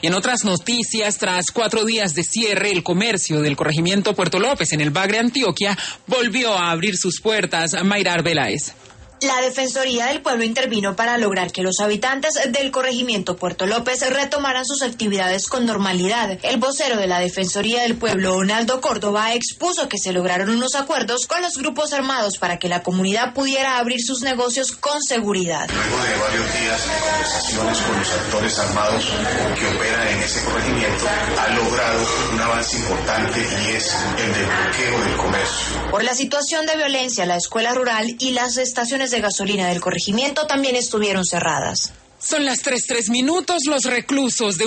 Y en otras noticias, tras 4 días de cierre, el comercio del corregimiento Puerto López en el Bagre, Antioquia, volvió a abrir sus puertas. Mayra Arbeláez. La Defensoría del Pueblo intervino para lograr que los habitantes del corregimiento Puerto López retomaran sus actividades con normalidad. El vocero de la Defensoría del Pueblo, Donaldo Córdoba, expuso que se lograron unos acuerdos con los grupos armados para que la comunidad pudiera abrir sus negocios con seguridad. Luego de varios días de conversaciones con los actores armados que operan en ese corregimiento, ha logrado un avance importante y es el desbloqueo del comercio. Por la situación de violencia, la escuela rural y las estaciones de gasolina del corregimiento también estuvieron cerradas. Son las 3:03. Los reclusos de